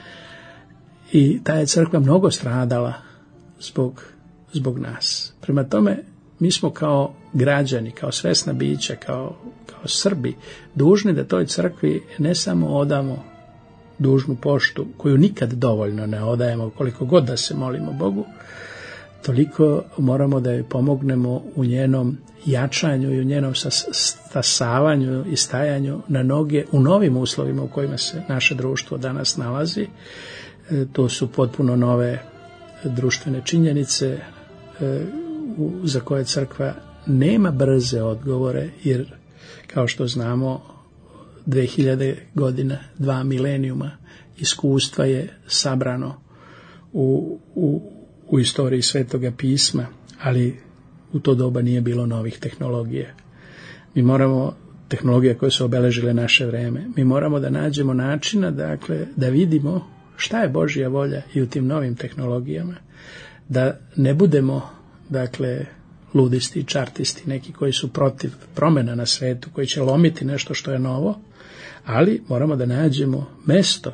I ta je crkva mnogo stradala zbog, zbog nas. Prema tome, mi smo kao građani, kao svesna bića, kao, kao Srbi, dužni da toj crkvi ne samo odamo dužnu poštu, koju nikad dovoljno ne odajemo, koliko god da se molimo Bogu, toliko moramo da joj pomognemo u njenom jačanju i u njenom stasavanju i stajanju na noge u novim uslovima u kojima se naše društvo danas nalazi. E, to su potpuno nove društvene činjenice za koje crkva nema brze odgovore, jer kao što znamo dve hiljade godina, dva milenijuma iskustva je sabrano u, u, u istoriji Svetoga pisma, ali u to doba nije bilo novih tehnologija. Mi moramo, tehnologije koje su obeležile naše vreme, mi moramo da nađemo načina, dakle, da vidimo šta je Božja volja i u tim novim tehnologijama, da ne budemo, dakle, ludisti, čartisti, neki koji su protiv promjena na svetu, koji će lomiti nešto što je novo, ali moramo da nađemo mesto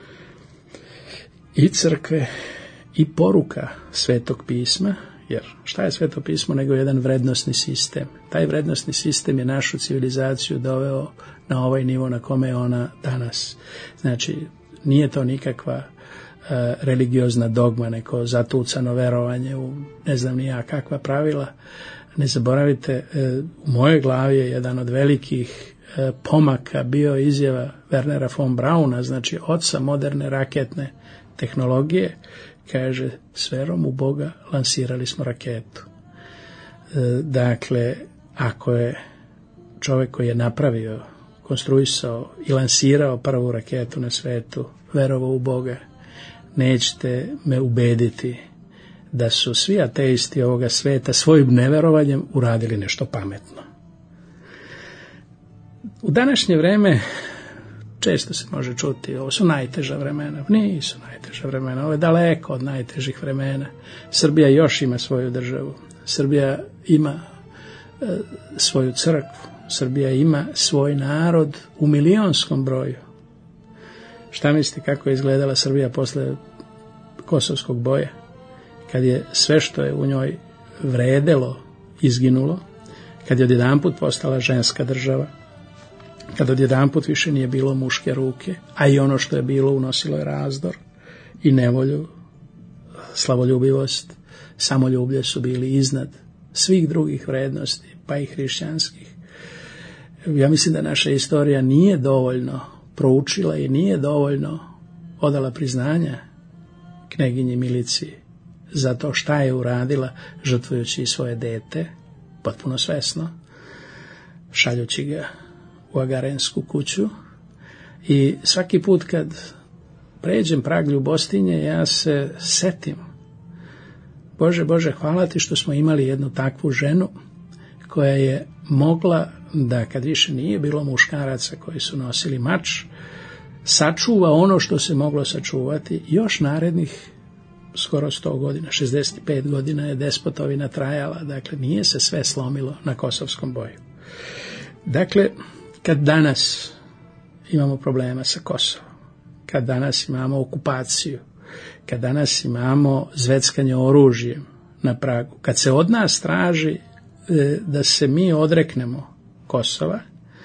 i crkve i poruka Svetog pisma, jer šta je Sveto pismo nego jedan vrednosni sistem. Taj vrednosni sistem je našu civilizaciju doveo na ovaj nivo na kome je ona danas. Znači, nije to nikakva uh, religiozna dogma, neko zatucano verovanje u ne znam ni ja kakva pravila. Ne zaboravite, uh, u mojoj glavi je jedan od velikih uh, pomaka bio izjava Wernera von Brauna, znači oca moderne raketne tehnologije. Kaže, s verom u Boga lansirali smo raketu. Uh, dakle, ako je čovjek koji je napravio, konstruisao i lansirao prvu raketu na svetu, verovao u Boga, nećete me ubediti da su svi ateisti ovoga sveta svojim neverovanjem uradili nešto pametno. U današnje vreme često se može čuti, ovo su najteža vremena. Nisu najteža vremena, ovo je daleko od najtežih vremena. Srbija još ima svoju državu. Srbija ima e, svoju crkvu. Srbija ima svoj narod u milionskom broju. Šta mislite kako je izgledala Srbija posle Kosovskog boja? Kad je sve što je u njoj vredelo izginulo, kad je odjedanput postala ženska država, kad odjedanput više nije bilo muške ruke, a i ono što je bilo unosilo je razdor i nevolju, slavoljubivost, samoljublje su bili iznad svih drugih vrednosti, pa i hrišćanskih. Ja mislim da naša istorija nije dovoljno proučila i nije dovoljno odala priznanja kneginji Milici za to šta je uradila, žrtvujući svoje dete, potpuno svesno, šaljući ga u Agarensku kuću. I svaki put kad pređem prag Ljubostinje, ja se setim, Bože, Bože, hvala ti što smo imali jednu takvu ženu koja je mogla da, kad više nije bilo muškaraca koji su nosili mač, sačuva ono što se moglo sačuvati još narednih skoro sto godina, šezdeset pet godina je despotovina trajala, dakle nije se sve slomilo na Kosovskom boju. Dakle, kad danas imamo problema sa Kosovom, kad danas imamo okupaciju, kad danas imamo zveckanje oružjem na pragu, kad se od nas traži e, da se mi odreknemo Kosova,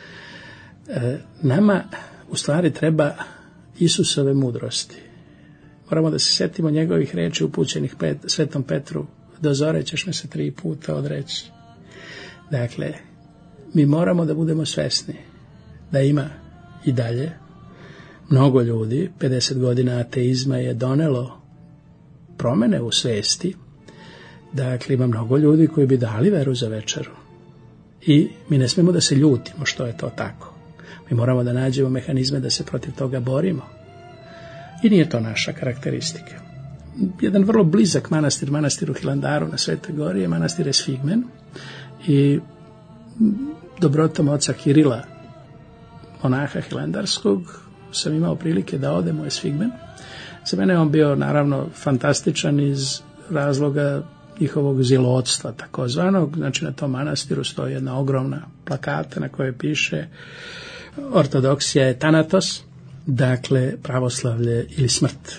e, nama u stvari treba Isusove mudrosti. Moramo da se setimo njegovih reči upućenih pet, Svetom Petru, do zore ćeš me se tri puta odreći. Dakle, mi moramo da budemo svesni da ima i dalje mnogo ljudi, pedeset godina ateizma je donelo promene u svesti, dakle ima mnogo ljudi koji bi dali veru za večeru. I mi ne smemo da se ljutimo što je to tako. Mi moramo da nađemo mehanizme da se protiv toga borimo. I nije to naša karakteristika. Jedan vrlo blizak manastir, manastir u Hilandaru na Svetoj Gori je manastir Esfigmen i dobrotom oca Kirila, monaha hilandarskog, sam imao prilike da odem u Esfigmen. Za mene je on bio naravno fantastičan iz razloga njihovog zilotstva takozvanog. Znači na tom manastiru stoji jedna ogromna plakata na kojoj piše ortodoksija je Thanatos, dakle pravoslavlje ili smrt.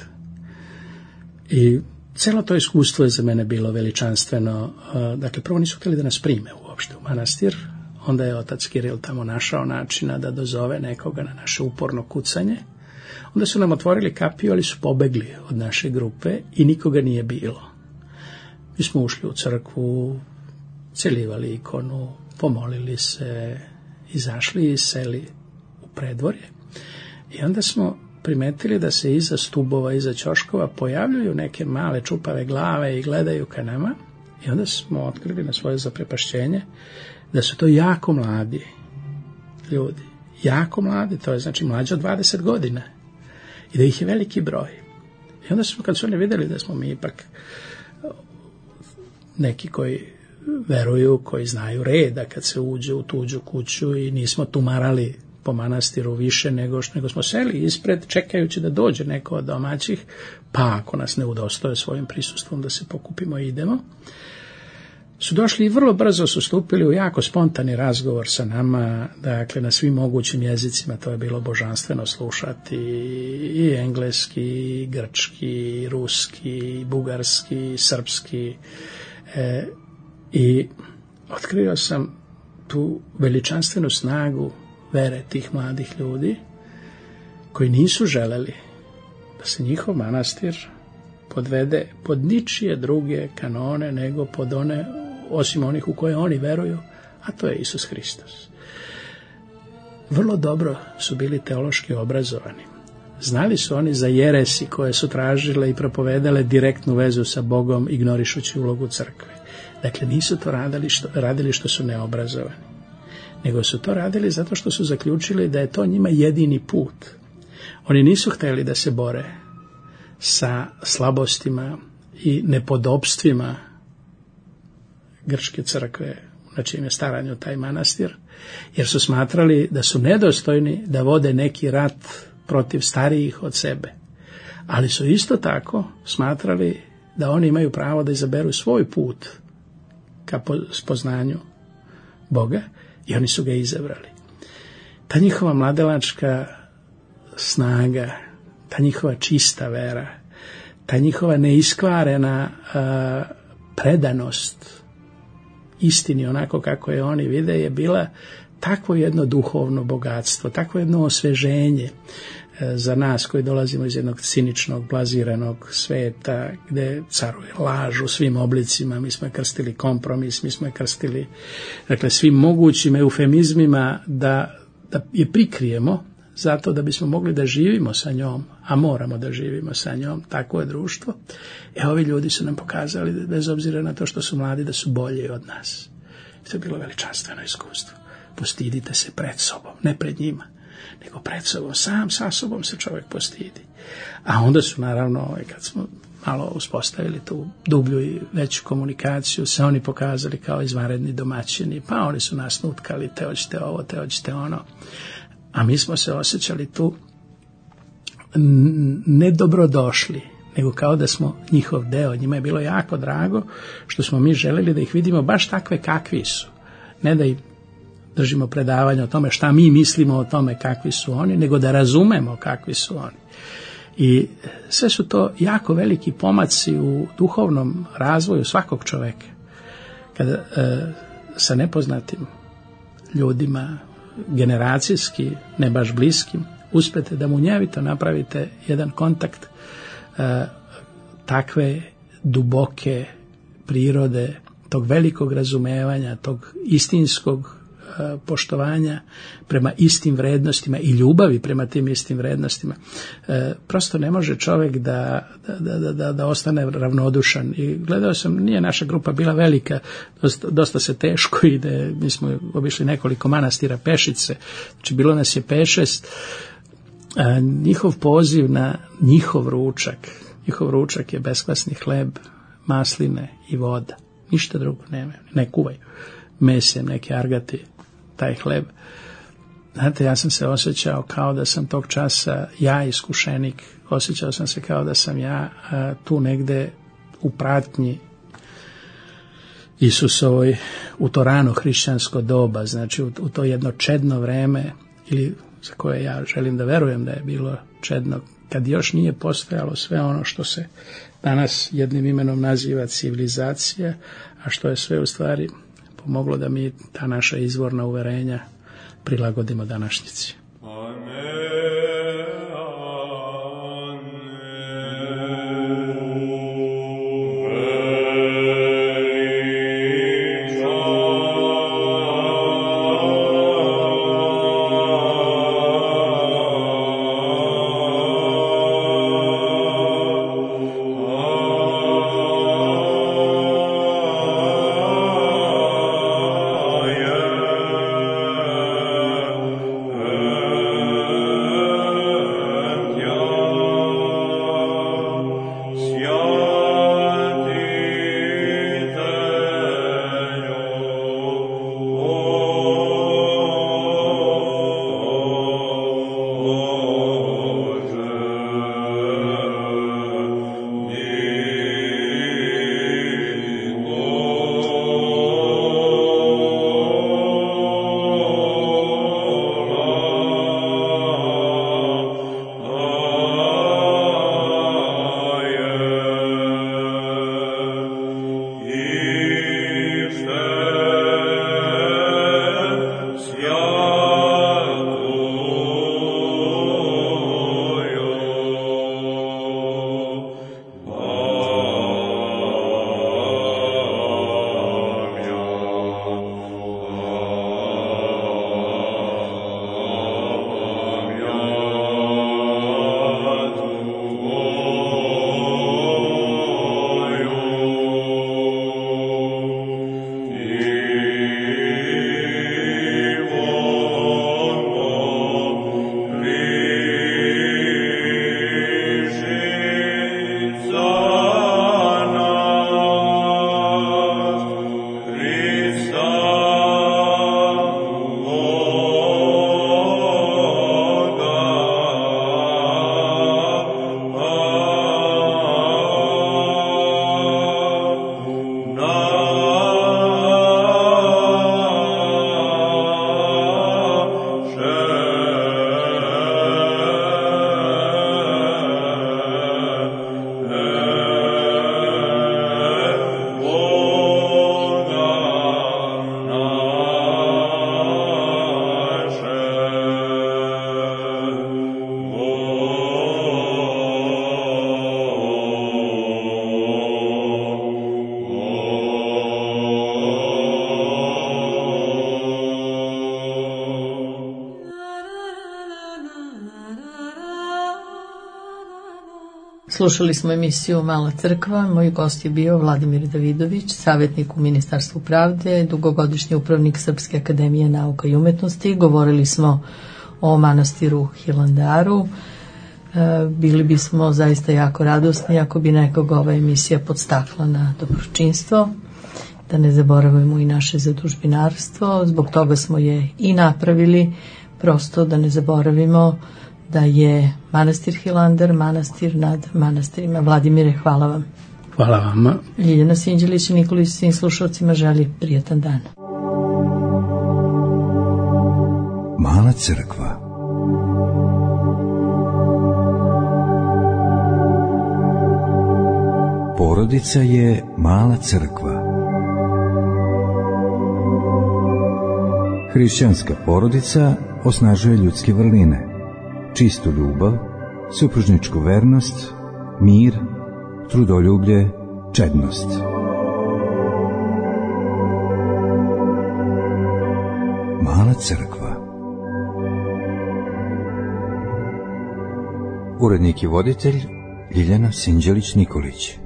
I celo to iskustvo je za mene bilo veličanstveno. Dakle, prvo nisu htjeli da nas prime uopšte u manastir, onda je otac Kiril tamo našao načina da dozove nekoga na naše uporno kucanje. Onda su nam otvorili kapiju, ali su pobegli od naše grupe i nikoga nije bilo. Mi smo ušli u crkvu, celivali ikonu, pomolili se, izašli i seli u predvorje. I onda smo primetili da se iza stubova, iza ćoškova pojavljuju neke male čupave glave i gledaju ka nama, i onda smo otkrili na svoje zaprepašćenje da su to jako mladi ljudi, jako mladi, to je znači mlađe od dvadeset godina, i da ih je veliki broj. I onda smo, kad su oni vidjeli da smo mi ipak neki koji veruju, koji znaju reda kad se uđe u tuđu kuću, i nismo tumarali po manastiru više nego, nego smo seli ispred čekajući da dođe neko od domaćih, pa ako nas ne udostoje svojim prisustvom da se pokupimo i idemo, su došli i vrlo brzo su stupili u jako spontani razgovor sa nama, dakle na svim mogućim jezicima. To je bilo božanstveno slušati, i engleski, i grčki, i ruski, i bugarski, i srpski, e, i otkrio sam tu veličanstvenu snagu vere tih mladih ljudi koji nisu želeli da se njihov manastir podvede pod ničije druge kanone nego pod one, osim onih u koje oni veruju, a to je Isus Hristos. Vrlo dobro su bili teološki obrazovani. Znali su oni za jeresi koje su tražile i propovedale direktnu vezu sa Bogom, ignorišući ulogu crkve. Dakle, nisu to radili što, radili što su neobrazovani, nego su to radili zato što su zaključili da je to njima jedini put. Oni nisu htjeli da se bore sa slabostima i nepodopstvima grčke crkve na čijem je staranju taj manastir, jer su smatrali da su nedostojni da vode neki rat protiv starijih od sebe. Ali su isto tako smatrali da oni imaju pravo da izaberu svoj put ka spoznanju Boga, i oni su ga izabrali. Ta njihova mladalačka snaga, ta njihova čista vera, ta njihova neiskvarena a, predanost istini onako kako je oni vide je bila takvo jedno duhovno bogatstvo, takvo jedno osveženje e, za nas koji dolazimo iz jednog ciničnog, blaziranog sveta gde caruje laž u svim oblicima. Mi smo je krstili kompromis, mi smo je krstili, dakle, svim mogućim eufemizmima da, da je prikrijemo zato da bismo mogli da živimo sa njom, a moramo da živimo sa njom, takvo je društvo. E, ovi ljudi su nam pokazali, bez obzira na to što su mladi, da su bolji od nas. I to je bilo veličanstveno iskustvo. Postidite se pred sobom, ne pred njima, nego pred sobom, sam sa sobom se čovjek postidi. A onda su, naravno, kad smo malo uspostavili tu dublju i veću komunikaciju, se oni pokazali kao izvanredni domaćini, pa oni su nas nutkali, te hoćete ovo, te hoćete ono. A mi smo se osjećali tu ne dobrodošli, nego kao da smo njihov deo. Njima je bilo jako drago što smo mi želeli da ih vidimo baš takve kakvi su. Ne da im držimo predavanje o tome šta mi mislimo o tome kakvi su oni, nego da razumemo kakvi su oni. I sve su to jako veliki pomaci u duhovnom razvoju svakog čoveka. Kada e, sa nepoznatim ljudima, generacijski, ne baš bliskim, uspete da munjevito napravite jedan kontakt e, takve duboke prirode, tog velikog razumevanja, tog istinskog e, poštovanja prema istim vrednostima i ljubavi prema tim istim vrednostima. E, prosto ne može čovjek da, da, da, da, da ostane ravnodušan. I gledao sam, nije naša grupa bila velika, dosta, dosta se teško ide, mi smo obišli nekoliko manastira pešice, znači bilo nas je pet šest. A njihov poziv na njihov ručak, njihov ručak je beskvasni hleb, masline i voda. Ništa drugo nema, ne kuvaju mesem, neke argati, taj hleb. Znate, ja sam se osjećao kao da sam tog časa ja iskušenik, osjećao sam se kao da sam ja a, tu negde u pratnji Isusovoj u to rano hrišćansko doba, znači u, u to jedno čedno vreme, ili za koje ja želim da verujem da je bilo čedno, kad još nije postojalo sve ono što se danas jednim imenom naziva civilizacija, a što je sve u stvari pomoglo da mi ta naša izvorna uverenja prilagodimo današnjici. Slušali smo emisiju Mala crkva. Moj gost je bio Vladimir Davidović, savjetnik u Ministarstvu pravde, dugogodišnji upravnik Srpske akademije nauka i umetnosti. Govorili smo o manastiru Hilandaru. Bili bismo zaista jako radosni ako bi nekog ova emisija podstakla na dobročinstvo, da ne zaboravimo i naše zadužbinarstvo. Zbog toga smo je i napravili, prosto da ne zaboravimo da je manastir Hilandar manastir nad manastirima. Vladimire, hvala vam. Hvala vama. Ljiljana Sinđelić i Nikolić svim slušalcima želi prijatan dan. Mala crkva. Porodica je mala crkva. Hrišćanska porodica osnažuje ljudske vrline, čistu ljubav, supružničku vernost, mir, trudoljublje, čednost. Mala crkva. Urednik i voditelj Ljiljana Sinđelić Nikolić.